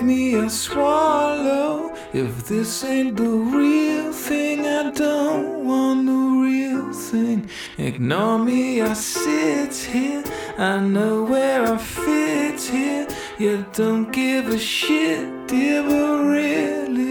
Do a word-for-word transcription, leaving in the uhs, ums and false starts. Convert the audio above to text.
me, I swallow. If this ain't the real thing, I don't want the real thing. Ignore me, I sit here. I know where I fit here. You don't give a shit, dear, but really